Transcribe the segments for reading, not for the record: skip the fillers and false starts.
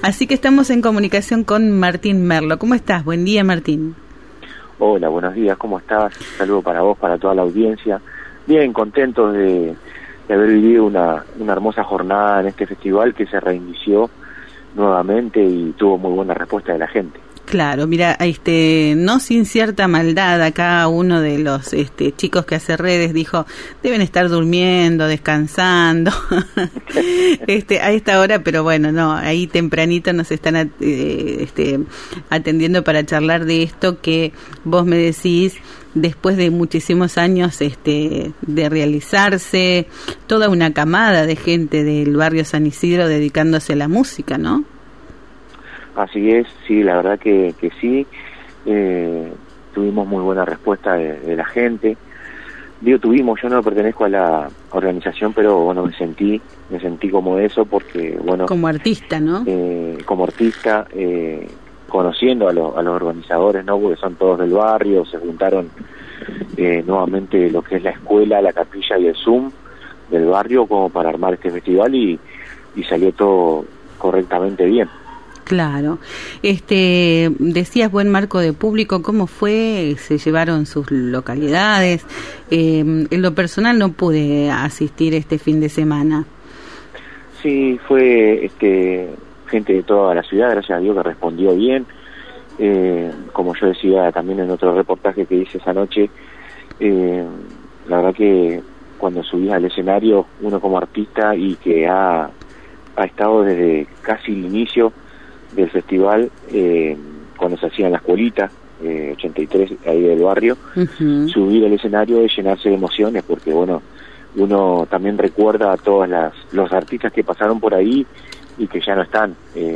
Así que estamos en comunicación con Martín Merlo. ¿Cómo estás? Buen día, Martín. Hola, buenos días, ¿cómo estás? Saludo para vos, para toda la audiencia. Bien, contentos de haber vivido una hermosa jornada en este festival que se reinició nuevamente y tuvo muy buena respuesta de la gente. Claro, mira, no sin cierta maldad, acá uno de los chicos que hace redes dijo, deben estar durmiendo, descansando, a esta hora, pero bueno, no, ahí tempranito nos están atendiendo para charlar de esto que vos me decís, después de muchísimos años de realizarse, toda una camada de gente del barrio San Isidro dedicándose a la música, ¿no? Así es, sí, la verdad que sí, tuvimos muy buena respuesta de la gente. Yo no pertenezco a la organización, pero bueno, me sentí como eso porque, bueno... Como artista, ¿no? Como artista, conociendo a los organizadores, ¿no? Porque son todos del barrio, se juntaron nuevamente lo que es la escuela, la capilla y el Zoom del barrio como para armar este festival y salió todo correctamente bien. Claro. Decías buen marco de público, ¿cómo fue? ¿Se llevaron sus localidades? En lo personal no pude asistir este fin de semana. Sí, fue gente de toda la ciudad, gracias a Dios que respondió bien. Como yo decía también en otro reportaje que hice esa noche, la verdad que cuando subís al escenario, uno como artista y que ha estado desde casi el inicio del festival, cuando se hacía en la escuelita 83 ahí del barrio, subir al escenario y llenarse de emociones, porque bueno, uno también recuerda a todos los artistas que pasaron por ahí y que ya no están,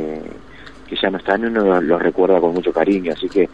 uno los recuerda con mucho cariño, así que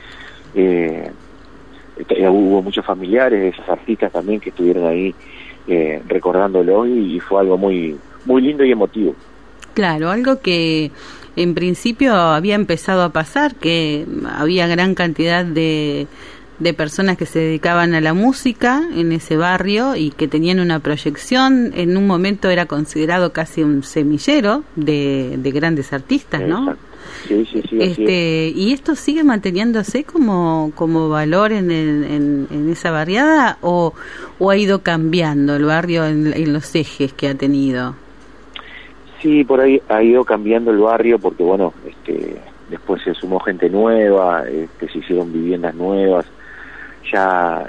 hubo muchos familiares de esos artistas también que estuvieron ahí recordándolo y fue algo muy, muy lindo y emotivo. Claro, algo que en principio había empezado a pasar, que había gran cantidad de personas que se dedicaban a la música en ese barrio y que tenían una proyección. En un momento era considerado casi un semillero de grandes artistas, ¿no? Sí, ¿Y esto sigue manteniéndose como valor en esa barriada o ha ido cambiando el barrio en los ejes que ha tenido? Sí, por ahí ha ido cambiando el barrio porque bueno, después se sumó gente nueva, se hicieron viviendas nuevas, ya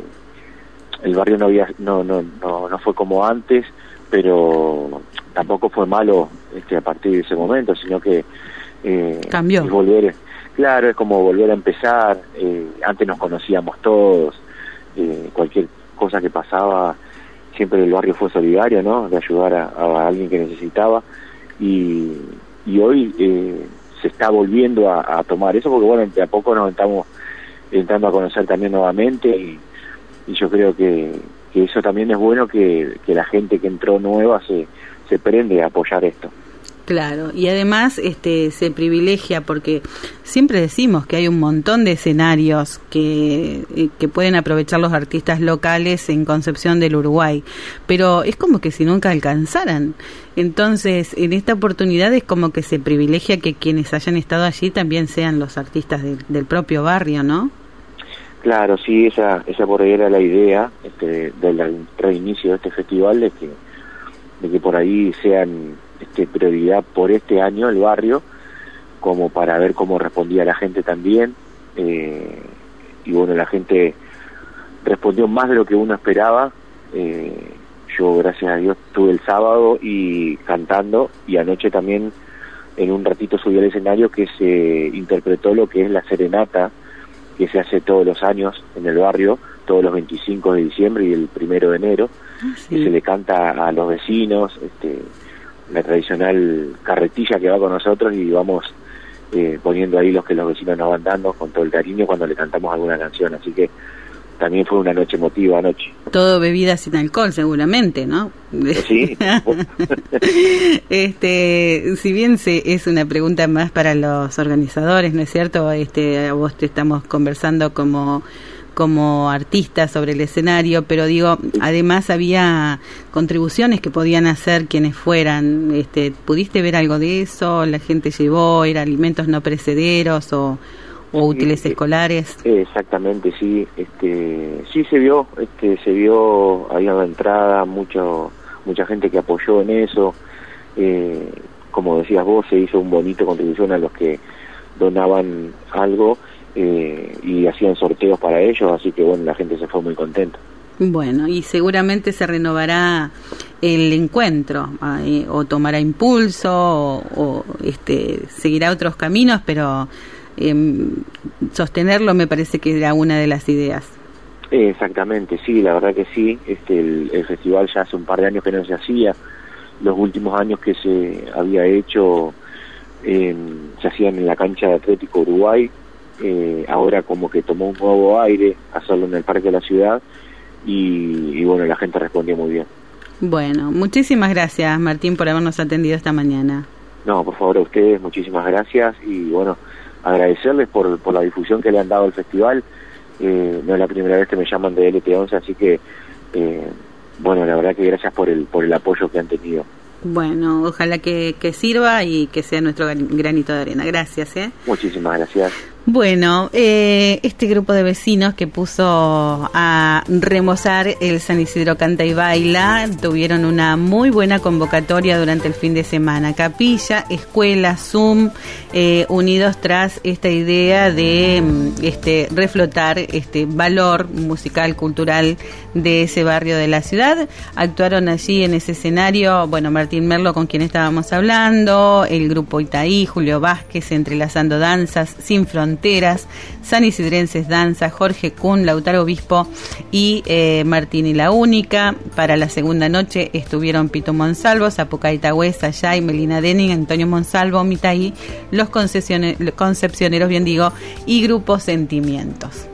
el barrio no fue como antes, pero tampoco fue malo a partir de ese momento, sino que cambió. Es volver, claro, es como volver a empezar. Antes nos conocíamos todos, cualquier cosa que pasaba siempre el barrio fue solidario, ¿no? De ayudar a alguien que necesitaba y hoy se está volviendo a tomar eso porque bueno, de a poco nos estamos entrando a conocer también nuevamente y yo creo que eso también es bueno que la gente que entró nueva se prende a apoyar esto. Claro, y además se privilegia porque siempre decimos que hay un montón de escenarios que pueden aprovechar los artistas locales en Concepción del Uruguay, pero es como que si nunca alcanzaran. Entonces, en esta oportunidad es como que se privilegia que quienes hayan estado allí también sean los artistas del propio barrio, ¿no? Claro, sí, esa por ahí era la idea del reinicio de este festival, de que por ahí sean prioridad por este año el barrio, como para ver cómo respondía la gente también, y bueno, la gente respondió más de lo que uno esperaba. Yo gracias a Dios estuve el sábado y cantando, y anoche también en un ratito subí al escenario que se interpretó lo que es la serenata que se hace todos los años en el barrio, todos los 25 de diciembre y el 1 de enero, que se le canta a los vecinos, la tradicional carretilla que va con nosotros y vamos poniendo ahí los que los vecinos nos van dando con todo el cariño cuando le cantamos alguna canción, así que también fue una noche emotiva anoche. Todo bebida sin alcohol seguramente, ¿no? Sí. Si bien es una pregunta más para los organizadores, ¿no es cierto? A vos te estamos conversando como como artistas sobre el escenario, pero digo, además había contribuciones que podían hacer quienes fueran. ¿Pudiste ver algo de eso? ¿La gente llevó, era alimentos no perecederos o útiles escolares? Exactamente, sí. Sí se vio, ahí a la entrada mucha gente que apoyó en eso. Como decías vos, se hizo un bonito contribución a los que donaban algo y hacían sorteos para ellos, así que bueno, la gente se fue muy contenta. Bueno, y seguramente se renovará el encuentro, o tomará impulso, o seguirá otros caminos, pero sostenerlo me parece que era una de las ideas. Exactamente, sí, la verdad que sí. El festival ya hace un par de años que no se hacía. Los últimos años que se había hecho se hacían en la cancha de Atlético Uruguay. Ahora como que tomó un nuevo aire hacerlo en el Parque de la Ciudad y bueno, la gente respondió muy bien. Bueno, muchísimas gracias, Martín, por habernos atendido esta mañana. No, por favor, a ustedes muchísimas gracias y bueno, agradecerles por la difusión que le han dado al festival. No es la primera vez que me llaman de LT11, así que bueno, la verdad que gracias por el apoyo que han tenido. Bueno, ojalá que sirva y que sea nuestro granito de arena. Gracias. Muchísimas gracias. Bueno, este grupo de vecinos que puso a remozar el San Isidro Canta y Baila tuvieron una muy buena convocatoria durante el fin de semana. Capilla, escuela, Zoom, unidos tras esta idea de reflotar este valor musical, cultural de ese barrio de la ciudad. Actuaron allí en ese escenario, bueno, Martín Merlo, con quien estábamos hablando, el grupo Itaí, Julio Vázquez, Entrelazando Danzas, Sin Fronteras, San Isidrenses Danza, Jorge Kuhn, Lautaro Obispo y Martín y la Única. Para la segunda noche estuvieron Pito Monsalvo, Zapucay Tagüez, Ayay, Melina Denning, Antonio Monsalvo, Mitaí, los Concepcioneros, y Grupo Sentimientos.